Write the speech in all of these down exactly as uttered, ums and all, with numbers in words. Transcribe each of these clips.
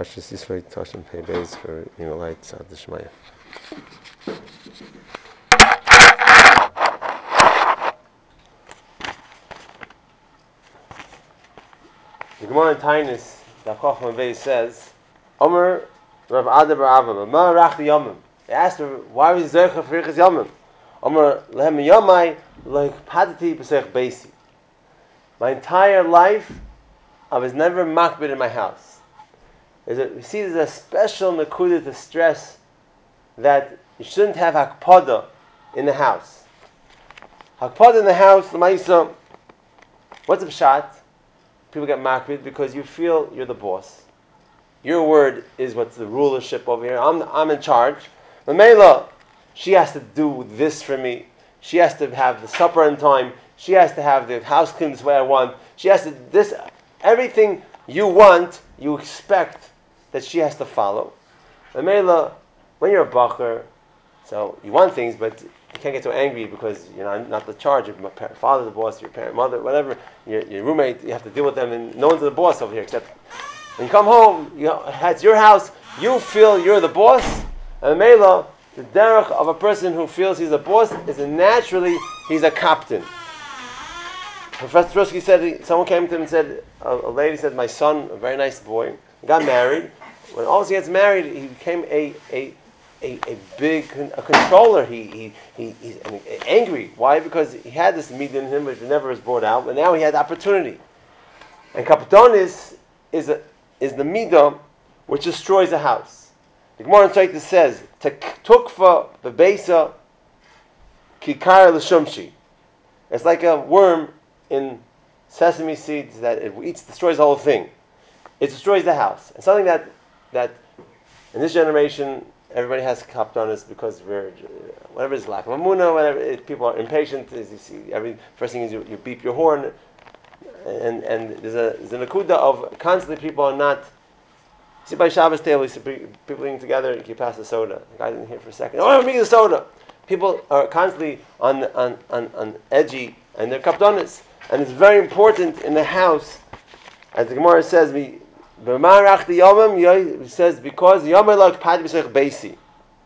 Parshas Yisro Toshan Pei Beis for you know light Tzad Shmaya. The Gemara in Tainis, the Chacham Beis says, Omer Rav Ada bar Ava, Ma Rach Yomim. They asked her, why was he Zercha for Riches Yomim? Omer Lehem Yomai like Padati B'Sech Beisi. My entire life, I was never makbid in my house. There's a, we see there's a special nekuda to stress that you shouldn't have hakpada in the house. Hakpada in the house, l'maisa, what's a pshat? People get makbid because you feel you're the boss. Your word is what's the rulership over here. I'm I'm in charge. Mamela, she has to do this for me. She has to have the supper on time. She has to have the house cleaned this way I want. She has to this everything you want, you expect that she has to follow. Mamela, when you're a bacher, so you want things, but you can't get so angry because you're not, not the charge. Your parent, father, the boss, your parent, mother, whatever, your, your roommate, you have to deal with them, and no one's the boss over here except when you come home. You know, it's your house. You feel you're the boss. And Mela, the derech of a person who feels he's a boss is a naturally he's a captain. Professor Trusky said someone came to him and said a, a lady said my son, a very nice boy, got married. When all he gets married, he became a a A, a big a controller. He he, he he's angry. Why? Because he had this media in him, which never was brought out. But now he had the opportunity. And kapitonis is a, is the midah which destroys a house. The Gemara in Tosfos says, "Tukfa bebeisa kikar l'shumshi." It's like a worm in sesame seeds that it eats, destroys the whole thing. It destroys the house. And something that that in this generation. Everybody has kaptonis because we're whatever is lack of amuna, whatever it, people are impatient. As you see, every first thing is you, you beep your horn, and and there's a there's a nakuda of constantly people are not. You see by Shabbos table, you see people eating together. You pass the soda. The guy didn't hear for a second. Oh, I'm making the soda. People are constantly on on on, on edgy, and they're kaptonis, and it's very important in the house, as the Gemara says. We. He says because Yomar like Padi B'Sech Beisi.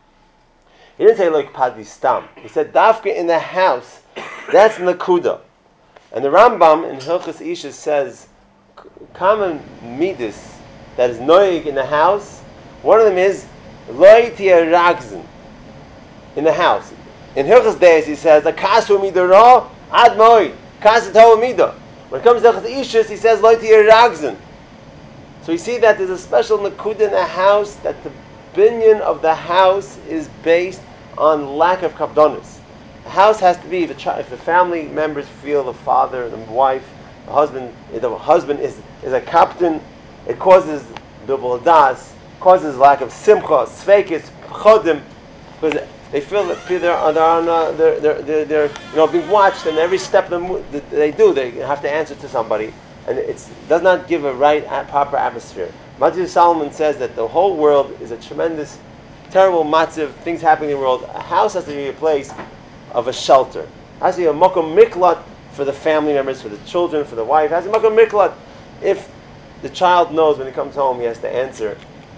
He didn't say like Padi Stam. He said Dafka in the house. That's Nakuda. And the Rambam in Hilchos Isha says common midas that is noig in the house. One of them is Loi Tia Ragzin in the house. In Hilchos Deis he says the Kasu Midara Ad Moi Kasu Tova Mida. When it comes to Hilchos Isha he says Loi Tia Ragzin. So you see that there's a special nakuda in the house that the binyan of the house is based on lack of kapdonis. The house has to be, the child, if the family members feel the father, the wife, the husband, the husband is, is a captain, it causes double das, causes lack of simcha, sveikis, chodim, because they feel that they're, they're, on, uh, they're, they're, they're, they're you know, being watched, and every step that they do, they have to answer to somebody. And it does not give a right, proper atmosphere. Matziv Solomon says that the whole world is a tremendous, terrible matziv, things happening in the world. A house has to be a place of a shelter. It has to be a makom miklat for the family members, for the children, for the wife. It has to be a makom miklat. If the child knows when he comes home he has to answer,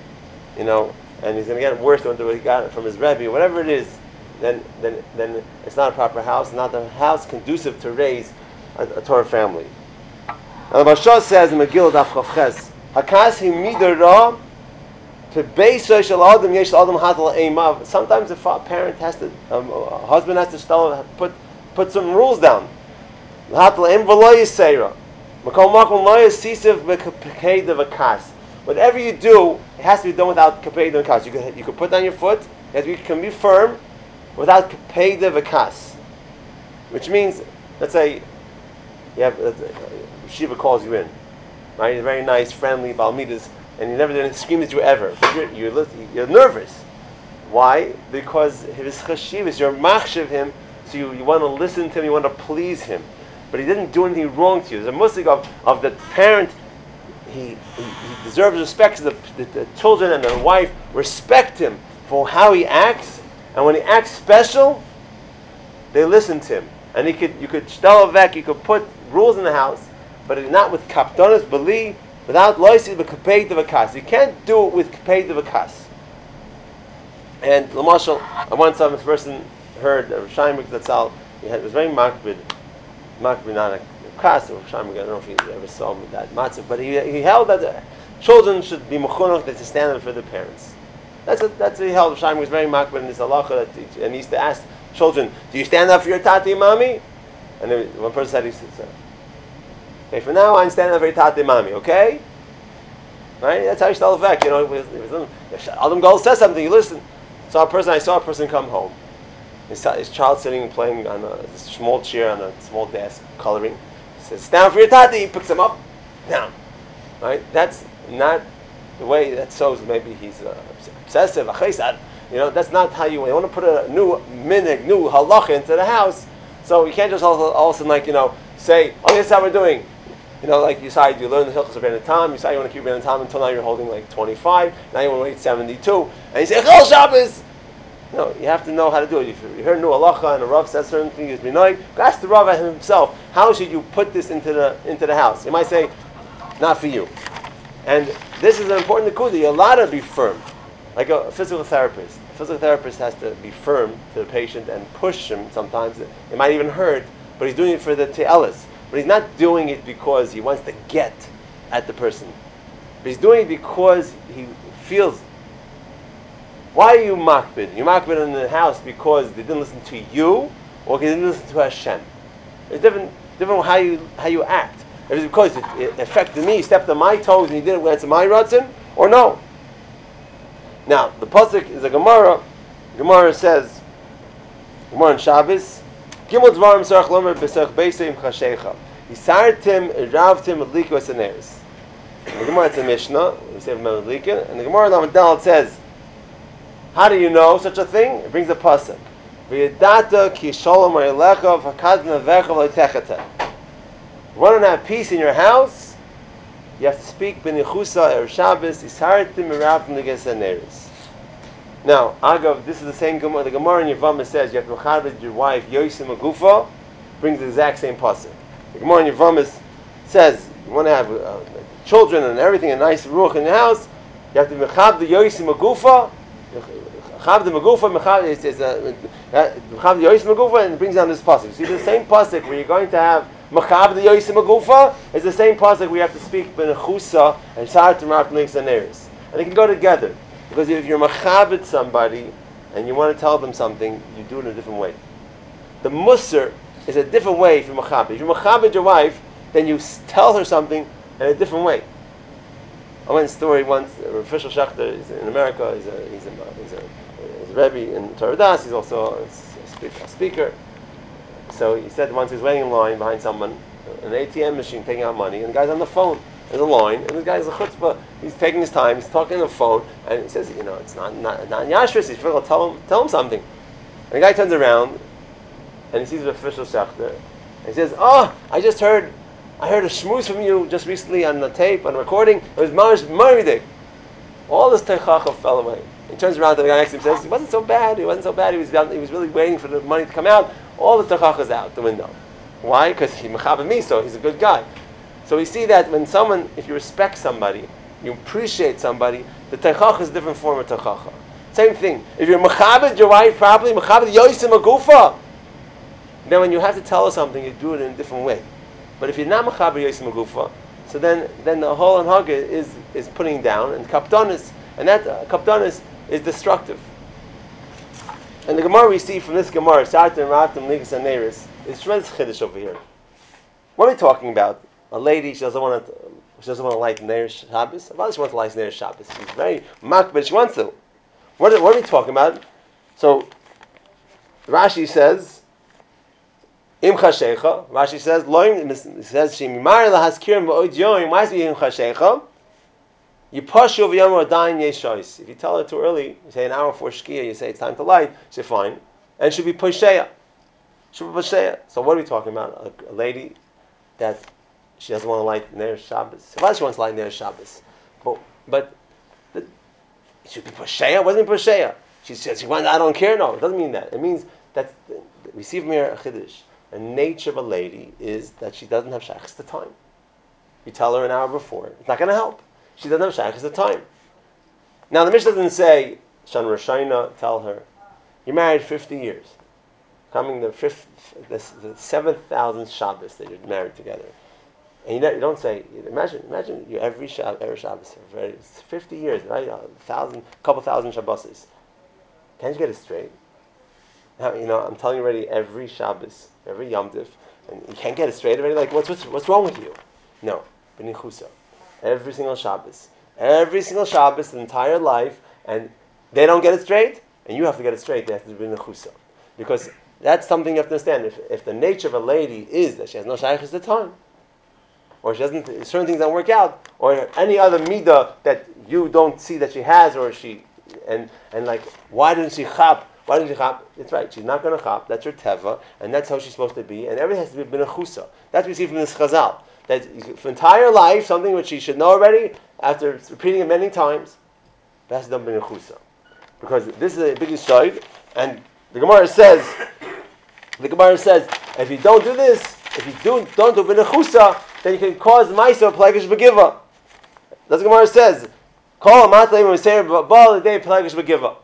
you know, and he's going to get it worse than what he got from his rebbe, whatever it is, then then then it's not a proper house, not a house conducive to raise a, a Torah family. And the Mashal says in Megillah Daf Chavches, Hakas hi midara to beis shel adam yesh adam hatal eimav. Sometimes a parent has to, um, a husband has to start, put put some rules down. Hatal eim v'lo yisera. Makol makom lo yisisav b'kapei devakas. Whatever you do, it has to be done without kapei devakas. You could you could put down your foot. You, to be, you can be firm without kapei devakas, which means, let's say, you have. Uh, Shiva calls you in, right? He's very nice, friendly, balmidas, and he never didn't scream at you ever. But you're you're, you're nervous. Why? Because his chashivas, you're machshav him, so you, you want to listen to him, you want to please him. But he didn't do anything wrong to you. There's a musig of, of the parent. He, he he deserves respect. So the, the, the children and the wife respect him for how he acts, and when he acts special, they listen to him. And he could you could shtel avek, you could put rules in the house. But not with kapdonis, beli, without loisi b'kapei devakas. You can't do it with kapei devakas. And Lamashal, I once saw this person heard Rav Shaimek Zatzal. He had, it was very makbid, makbid not a kas. Rav Shaimek, I don't know if you ever saw him with that matzah, but he he held that uh, children should be mechunach, that to stand up for their parents. That's a, that's what he held. Rav Shaimek was very makbid in this halacha, that he, and he used to ask children, "Do you stand up for your tati and mommy?" And then one person said, "He said, sir, okay, for now I'm standing up for your tati and mommy, okay?" Right? That's how you tell the fact. You know, if Adam Gold says something, you listen. So a person, I saw a person come home. His, his child sitting and playing on a, a small chair on a small desk, coloring. He says, "Stand for your tati." He picks him up, down. Right? That's not the way that shows. Maybe he's uh, obsessive, a chesed. You know, that's not how you, you want to put a new minig, new halacha into the house. So you can't just all, all of a sudden, like, you know, say, "Oh, this is how we're doing." You know, like you decide you learn the Hilchos of Ben Tam, you decide you want to keep Ben Tam until now you're holding like twenty-five, now you want to wait seventy-two, and you say, "Chol Shabbos!" No, you have to know how to do it. If you heard new halacha and a Rav says certain things, you know, ask the Rav himself, how should you put this into the into the house? You might say, not for you. And this is an important nekuda. You're allowed to be firm. Like a physical therapist. A physical therapist has to be firm to the patient and push him sometimes. It might even hurt, but he's doing it for the te'elis. But he's not doing it because he wants to get at the person. But he's doing it because he feels. Why are you makbid? You're makbid in the house because they didn't listen to you, or they didn't listen to Hashem. It's different, different how you how you act. If it's because it, it affected me, he stepped on my toes, and he did it when it's my ratzon, or no. Now the pasuk is a Gemara. Gemara says, Gemara in Shabbos. Gimel dvarim sarach lomer b'sach beisim chashecha. Yisartim iravtim adliku esaneris. The Gemara it's a Mishnah. We say from Adlika, and the Gemara Lamadal says, how do you know such a thing? It brings a pasuk. V'yadata ki shalom ha'elecha v'hakad nevecha v'letechata. You want to have peace in your house? You have to speak b'nichusa er Shabbos. Yisartim iravtim adliku esaneris. Now, Agav, this is the same Gemara. The Gemara in Yevamah says you have to mechabed your wife Yosim Agufa, brings the exact same pasuk. The Gemara in Yevamah says you want to have uh, children and everything, a nice ruach in the house. You have to mechabed the Yosim Agufa, mechabed the Magufa, mechabed is mechabed the Yosim Agufa, and it brings down this pasuk. See, the same pasuk where you're going to have mechabed the Yosim Agufa is the same pasuk where you have to speak b'nechusa and sartim raftim neris, and they can go together. Because if you're machabed somebody and you want to tell them something, you do it in a different way. The musr is a different way if you're machabed. If you're machabed your wife, then you tell her something in a different way. I went a story once. Rav Fishel Schachter is in America. He's a he's a he's a, he's a rebbe in Torah Das. He's also a, a speaker. So he said once he was waiting in line behind someone, an A T M machine, taking out money, and the guy's on the phone. There's a line, and this guy's a chutzpah. He's taking his time. He's talking on the phone, and he says, "You know, it's not not not yashris. He's trying to tell him tell him something." And the guy turns around, and he sees the official Schachter, and he says, "Oh, I just heard, I heard a shmooze from you just recently on the tape, on the recording. It was Marish Maridik." All this teichacha fell away. He turns around to the guy next to him and says, "It wasn't so bad. It wasn't so bad. He was he was really waiting for the money to come out. All the teichacha's out the window. Why? Because he mechabed me, so he's a good guy." So we see that when someone, if you respect somebody, you appreciate somebody, the teichacha is a different form of teichacha. Same thing. If you're mechabed your wife properly, mechabed yosim agufa, then when you have to tell her something, you do it in a different way. But if you're not mechabed yosim agufa, so then then the whole anhaga is is putting down and kapdonis, and that uh, kapdonis is destructive. And the Gemara we see from this Gemara, Sartim Ratim Ligas Aneris, is tremendous chiddush over here. What are we talking about? A lady, she doesn't want to, she doesn't want to light Ner Shabbos. Why does she want to light Ner Shabbos? She's very mak, but she wants to. What are, what are we talking about? So, Rashi says, Im chashecha. Rashi says, Loim, it says, She mimar lahaskirim v'od yoim, why is it im chashecha? You push over yom or dain yeshois. If you tell her too early, you say an hour before shkia, you say it's time to light, she say fine. And it should be pusheya. Should be pusheya. So what are we talking about? A, a lady that she doesn't want to light Ner Shabbos. Why does she want to light Ner Shabbos? But, but the, it should be Posheya. It wasn't Posheya. She says, she wants, I don't care. No, it doesn't mean that. It means that we see from here a chiddush. The nature of a lady is that she doesn't have shachs to time. You tell her an hour before. It's not going to help. She doesn't have shaykhs at the time. Now the Mishnah doesn't say, Shan Roshayna, tell her, you're married fifty years. Coming the fifth, the, the seventh thousand Shabbos that you're married together. And you don't, you don't say, imagine, imagine you every Shabbos, every Shabbos, for fifty years, right? A thousand, couple thousand Shabbos. Can't you get it straight? Now, you know, I'm telling you already, every Shabbos, every Yom Tif, and you can't get it straight already. Like, what's what's, what's wrong with you? No, b'nichusa. Every single Shabbos, every single Shabbos, the entire life, and they don't get it straight, and you have to get it straight. They have to be b'nichusa, because that's something you have to understand. If if the nature of a lady is that she has no shaykhs at the time, or she doesn't, certain things don't work out, or any other midah that you don't see that she has, or she, and and like, why didn't she chap? Why didn't she chap? It's right, she's not going to chap. That's her teva, and that's how she's supposed to be. And everything has to be b'nechusa. That's what we see from this chazal. That for entire life, something which she should know already, after repeating it many times, that's done b'nechusa. Because this is a big shayk, and the Gemara says, the Gemara says, if you don't do this, if you do don't do b'nechusa, then you can cause ma'isa plagish begiva. That's what the Gemara says. Call a matleim v'seir ba'al day plagish begiva.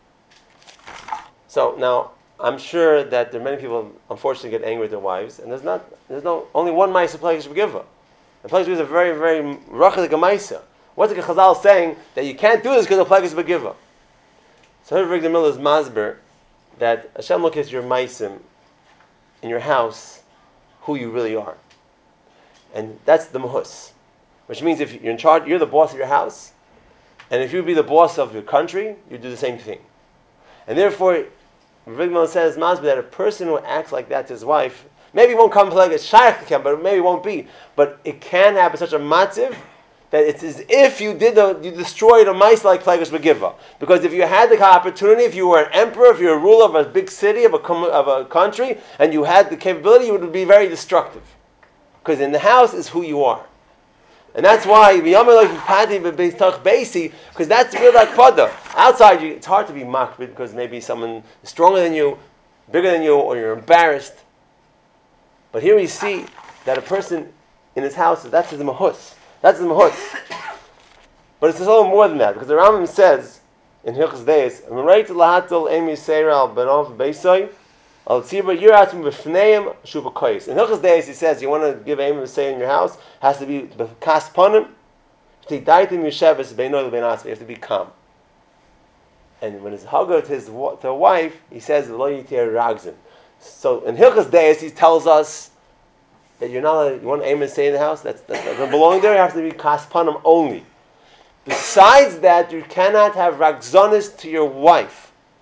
So now, I'm sure that there are many people, unfortunately, get angry with their wives, and there's not, there's no only one ma'isa plagish begiva. The plagish begiva is a very, very rachalik ma'isa. What's the Chazal saying that you can't do this because of plagish begiva? So here, Victor Miller's masber that Hashem looks at your ma'asim in your house, who you really are. And that's the mahus. Which means if you're in charge, you're the boss of your house, and if you be the boss of your country, you do the same thing. And therefore, Rigmon says masber that a person who acts like that to his wife, maybe it won't come like a shaykh can, but maybe it won't be. But it can happen such a matziv that it's as if you did the, you destroyed a mice like Plagish Begiva. Because if you had the opportunity, if you were an emperor, if you're a ruler of a big city, of a, of a country, and you had the capability, you would be very destructive. Because in the house is who you are. And that's why, because that's real akpada. Outside, you, it's hard to be mocked because maybe someone is stronger than you, bigger than you, or you're embarrassed. But here we see that a person in his house, that's his mahus. That's his mahus. But it's a little more than that, because the Rambam says in Hilchos Deis, in Hilchos Deis he says, you want to give aim and say in your house, has to be kas panim, you have to be calm. And when it's hagar to his to a wife, he says, so in Hilchos Deis he tells us that you're not, you want to aim and say in the house, that's, that's doesn't belong there, you have to be kas panim only. Besides that, you cannot have ragzonis to your wife.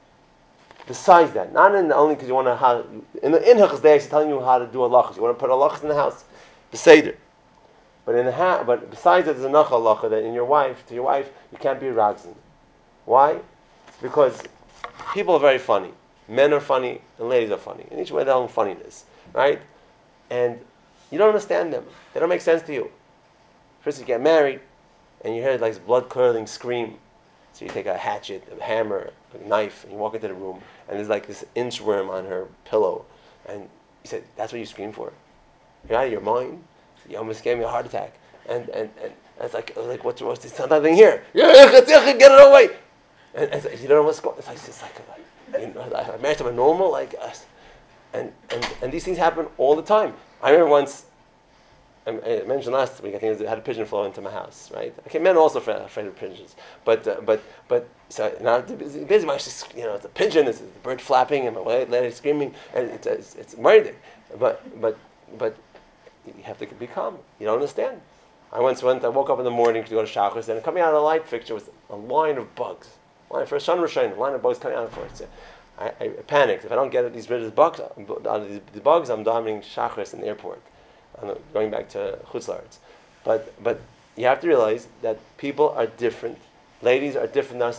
Besides that, not in only because you want to how in the in Hilchos Deis he's telling you how to do halachas. You want to put halachas in the house, beseder. But in the ha- but besides that, there's another halacha that in your wife to your wife you can't be ragzon. Why? It's because people are very funny. Men are funny and ladies are funny. In each way, their own funniness, right? And you don't understand them. They don't make sense to you. First, you get married, and you hear like this blood curdling scream. So you take a hatchet, a hammer, a knife, and you walk into the room, and there's like this inchworm on her pillow. And you said, that's what you scream for? You're out of your mind? You almost gave me a heart attack. And and, and it's like, like what's, what's this nothing here? Get it away! And, and you don't know what's going on. It's like, it's like, you know, I married someone normal like us. And, and, and these things happen all the time. I remember once, I mentioned last week, I think I had a pigeon fly into my house, right? Okay, men are also afraid, afraid of pigeons. But, uh, but, but, so now, busy, my, you know, it's a pigeon, it's a bird flapping, and my lady screaming, and it's, it's, it's murder. But, but, but, you have to be calm. You don't understand. I once went, I woke up in the morning to go to Shachris, and coming out of the light fixture was a line of bugs. Line for a sun Rishon, a line of bugs coming out for it. So I, I panicked. If I don't get these rid of the bugs, out of these, the bugs, I'm dominating Shachris in the airport. I'm going back to Chutz La'aretz. But but you have to realize that people are different. Ladies are different than us.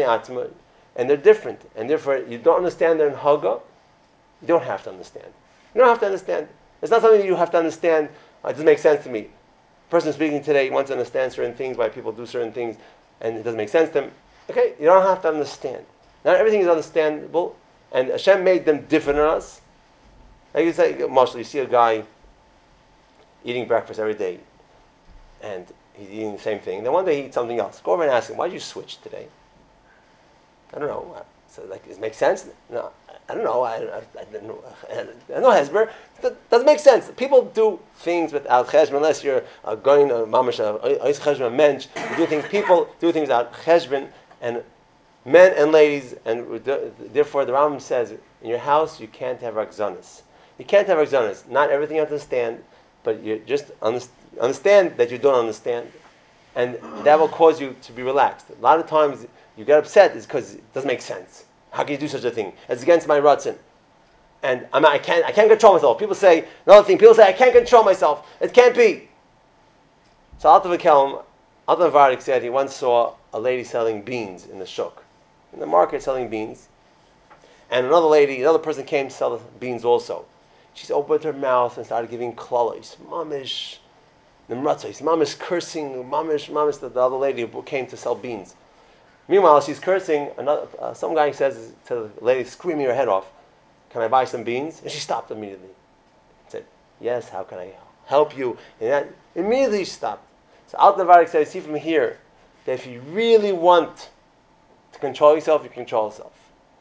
And they're different. And therefore, you don't understand their Haga, you don't have to understand. You don't have to understand. It's not something you have to understand. Uh, it doesn't make sense to me. The person speaking today wants to understand certain things, why people do certain things, and it doesn't make sense to them. Okay, you don't have to understand. Not everything is understandable, and Hashem made them different than us. Like you say, Marshall, you see a guy eating breakfast every day. and he's eating the same thing. Then one day he eats something else. Go over and ask him, why did you switch today? I don't know. So, like, does it make sense? No, I don't know. I, I, I don't know. I don't know, Hezber. That doesn't make sense. People do things without cheshbon, unless you're uh, going to mamash, ois cheshbon mensch. You do things, people do things without cheshbon, and men and ladies, and therefore the Rambam says, in your house you can't have rakzanis. You can't have rakzanis. Not everything you understand, but you just understand that you don't understand, and that will cause you to be relaxed. A lot of times you get upset is because it doesn't make sense. How can you do such a thing? It's against my ratzon. And I'm, I can't I can't control myself. People say, another thing, people say, I can't control myself. It can't be. So Alta Vakelm, Alta Vardik said he once saw a lady selling beans in the shuk, in the market selling beans. And another lady, another person came to sell the beans also. She opened her mouth and started giving klalos, mamish, nimratzos, mamish cursing, mamish, mamish, the, the other lady who came to sell beans. Meanwhile, she's cursing. Another, uh, some guy says to the lady, screaming her head off, can I buy some beans? And she stopped immediately. Said, yes, how can I help you? And that, immediately she stopped. So Alta Varik says, see from here, that if you really want to control yourself, you control yourself.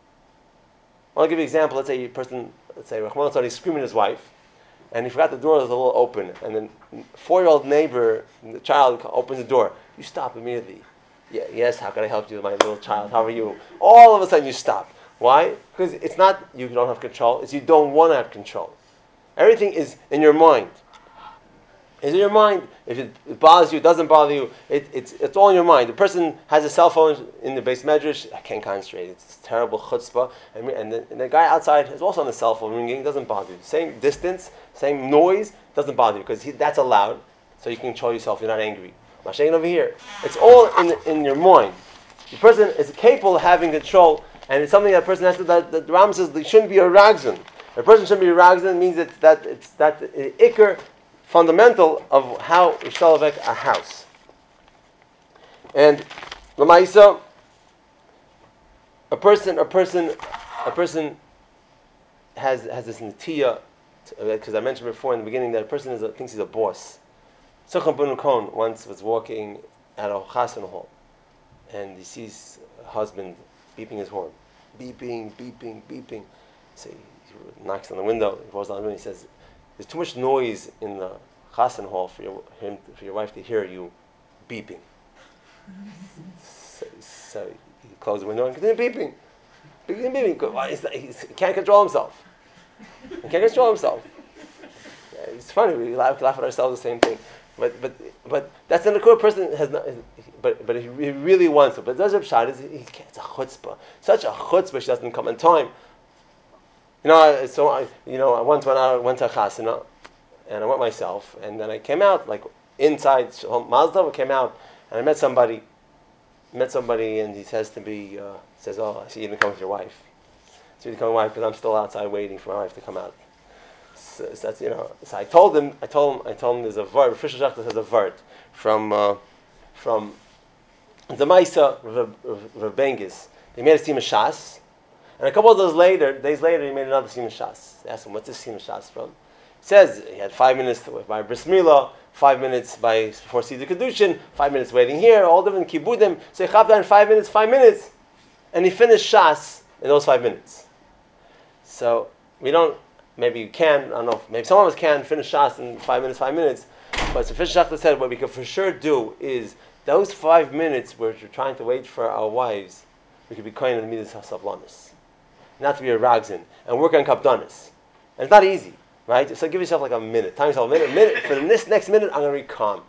I'll give you an example. Let's say a person, let's say Rahman al he's screaming at his wife, and he forgot the door was a little open, and then four-year-old neighbor, the child opens the door. You stop immediately. Yeah, yes, how can I help you, my little child? How are you? All of a sudden you stop. Why? Because it's not you don't have control, it's you don't want to have control. Everything is in your mind. It's in your mind. If it, it bothers you, it doesn't bother you, it, it's, it's all in your mind. The person has a cell phone in the base medrash, I can't concentrate, it's terrible chutzpah. And, and, the, and the guy outside is also on the cell phone ringing, it doesn't bother you. Same distance, same noise, doesn't bother you, because that's allowed, so you can control yourself, you're not angry. Mashiach over here. It's all in in your mind. The person is capable of having control, and it's something that a person has to. That, that the Ram says there shouldn't be a ragzin. A person shouldn't be a ragzin means it's that it's that uh, ikr fundamental of how we shalvek a house. And lamaisa, a person, a person, a person has has this netiya, because I mentioned before in the beginning that a person is a, thinks he's a boss. Socham Ben Cohen once was walking at a chassan hall, and he sees a husband beeping his horn, beeping, beeping, beeping. So he, he knocks on the window. He goes down the window. He says, "There's too much noise in the chassan hall for your him for your wife to hear you beeping." so, so he closed the window and continued beeping, beeping, beeping. Why is that? He can't control himself. He can't control himself. Yeah, it's funny. We laugh, laugh at ourselves the same thing. But but but that's an cool person has not. But but he really wants to. But there's a pshat. It's a chutzpah. Such a chutzpah. She doesn't come in time. You know. So I you know I once went out went to a chasana, and I went myself, and then I came out like inside Mazda. I came out and I met somebody. Met somebody, and he says to me, uh, says, "Oh, I see you didn't come with your wife. So you didn't come with your wife because I'm still outside waiting for my wife to come out." So, so that's, you know. So I told him, I told him, I told him there's a vart. Fisher Shachtas has a vart from uh, from the Maisa Rav Bengis. They made a Sima Shas, and a couple of days later, days later, he made another Sima Shas. They asked him, "What's this Sima Shas from?" He says he had five minutes by Bris Milah, five minutes by before Seder Kedushin, five minutes waiting here, all different kibudim. So he chavda in five minutes, five minutes, and he finished Shas in those five minutes. So we don't. Maybe you can, I don't know, maybe some of us can finish Shas in five minutes, five minutes. But so Fisher Shachta said what we can for sure do is those five minutes where we're trying to wait for our wives, we could be kind in the midas hasavlanis. Not to be a ragzin. And work on kapdanis. And it's not easy, right? So give yourself like a minute. Time yourself a minute. A minute. For the next, next minute, I'm going to be calm.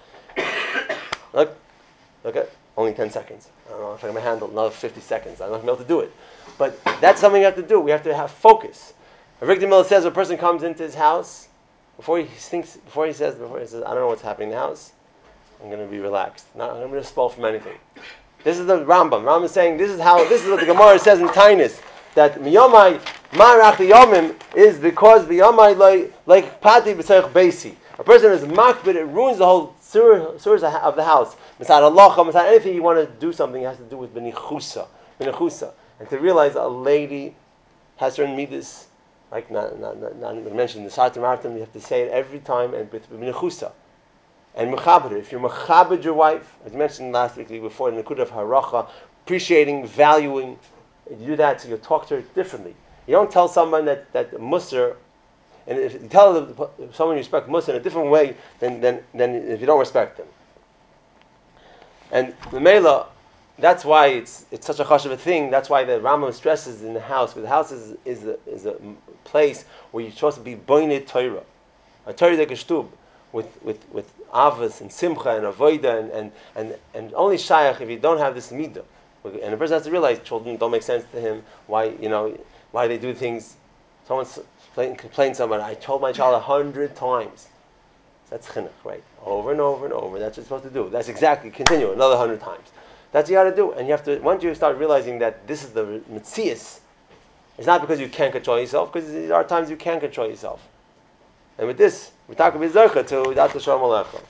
Look, look at only ten seconds. I don't know if I'm going to handle another fifty seconds. I'm not going to be able to do it. But that's something you have to do. We have to have focus. Rick DeMille says a person comes into his house, before he thinks, before he says, before he says, I don't know what's happening in the house, I'm going to be relaxed. Not, I'm going to spoil from anything. This is the Rambam. Rambam is saying this is how, this is what the Gemara says in Tainus, that miyamai marach yomim is because miyamai like like pati b'tzarich beisi. A person is makbid, it ruins the whole surah of the house. Misad halacha, misad anything you want to do something, it has to do with benichusa, benichusa, and to realize a lady has certain midas. Like not, not, not, not mentioned the Sartam Artam, you have to say it every time and with B'nechusa. And mechaber, if you're mechaber your wife, as mentioned last week before, in the Nakuda of haracha, appreciating, valuing, you do that, so you talk to her differently. You don't tell someone that that musr, and if you tell them, someone you respect musr in a different way than than than if you don't respect them. And the Mela, that's why it's it's such a chashuv a thing. That's why the Rambam stresses in the house, because the house is is a, is a place where you're supposed to be boined Torah, a Torah de geshtub, with with with avos and simcha and avoida and and and, and only shayach if you don't have this midah. And the person has to realize children don't make sense to him. Why you know why they do things. Someone complains someone. I told my child a hundred times. That's chinuch, right? Over and over and over. That's what you're supposed to do. That's exactly, continue another hundred times. That's what you got to do. And you have to, once you start realizing that this is the mitzias, it's not because you can't control yourself, because there are times you can control yourself. And with this, we talk about Zercha to Data Shalom Aleichem.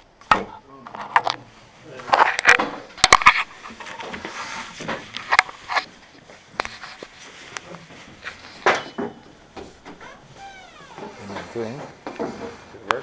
Doing.